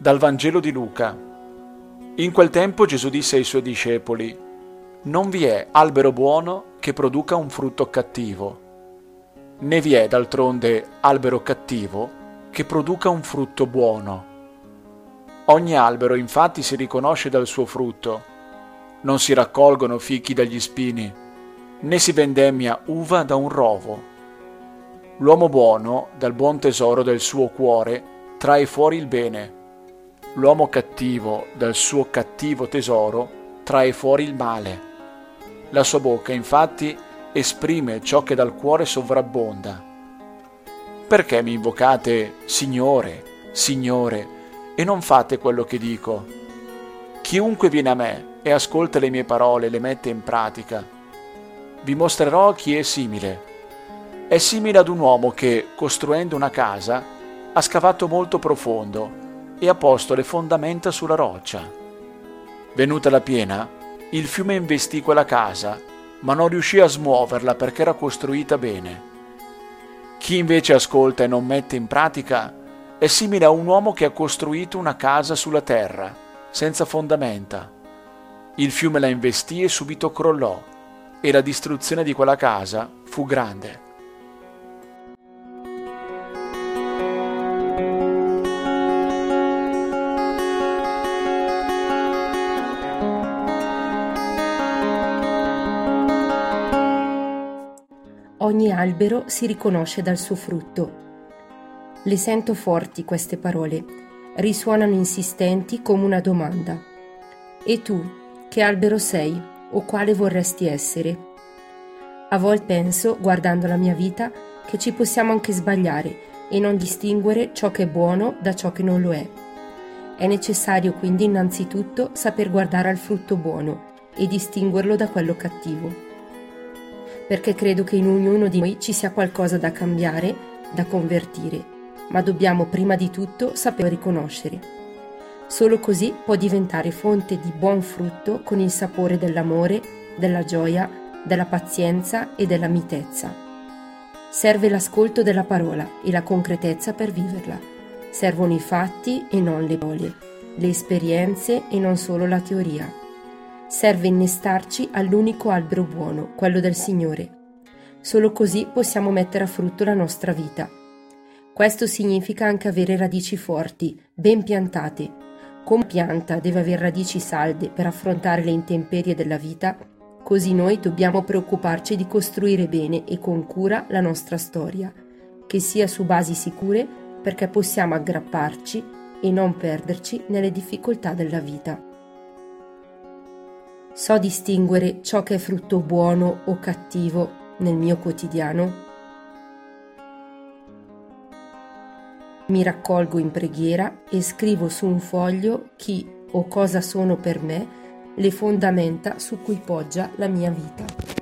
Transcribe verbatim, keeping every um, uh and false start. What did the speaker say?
Dal Vangelo di Luca. In quel tempo Gesù disse ai suoi discepoli: «Non vi è albero buono che produca un frutto cattivo, né vi è d'altronde albero cattivo che produca un frutto buono. Ogni albero infatti si riconosce dal suo frutto. Non si raccolgono fichi dagli spini, né si vendemmia uva da un rovo. L'uomo buono dal buon tesoro del suo cuore trae fuori il bene. L'uomo cattivo dal suo cattivo tesoro trae fuori il male. La sua bocca infatti esprime ciò che dal cuore sovrabbonda. Perché mi invocate Signore, Signore, e non fate quello che dico? Chiunque viene a me e ascolta le mie parole e le mette in pratica, vi mostrerò chi è simile. È simile ad un uomo che, costruendo una casa, ha scavato molto profondo e ha posto le fondamenta sulla roccia. Venuta la piena, il fiume investì quella casa, ma non riuscì a smuoverla perché era costruita bene. Chi invece ascolta e non mette in pratica è simile a un uomo che ha costruito una casa sulla terra, senza fondamenta. Il fiume la investì e subito crollò, e la distruzione di quella casa fu grande. Ogni albero si riconosce dal suo frutto. Le sento forti queste parole, risuonano insistenti come una domanda. E tu, che albero sei o quale vorresti essere? A volte penso, guardando la mia vita, che ci possiamo anche sbagliare e non distinguere ciò che è buono da ciò che non lo è. È necessario quindi innanzitutto saper guardare al frutto buono e distinguerlo da quello cattivo. Perché credo che in ognuno di noi ci sia qualcosa da cambiare, da convertire, ma dobbiamo prima di tutto saper riconoscere. Solo così può diventare fonte di buon frutto con il sapore dell'amore, della gioia, della pazienza e della mitezza. Serve l'ascolto della parola e la concretezza per viverla. Servono i fatti e non le parole, le esperienze e non solo la teoria. Serve innestarci all'unico albero buono, quello del Signore. Solo così possiamo mettere a frutto la nostra vita. Questo significa anche avere radici forti, ben piantate. Come pianta deve avere radici salde per affrontare le intemperie della vita, così noi dobbiamo preoccuparci di costruire bene e con cura la nostra storia, che sia su basi sicure perché possiamo aggrapparci e non perderci nelle difficoltà della vita. So distinguere ciò che è frutto buono o cattivo nel mio quotidiano? Mi raccolgo in preghiera e scrivo su un foglio chi o cosa sono per me, le fondamenta su cui poggia la mia vita.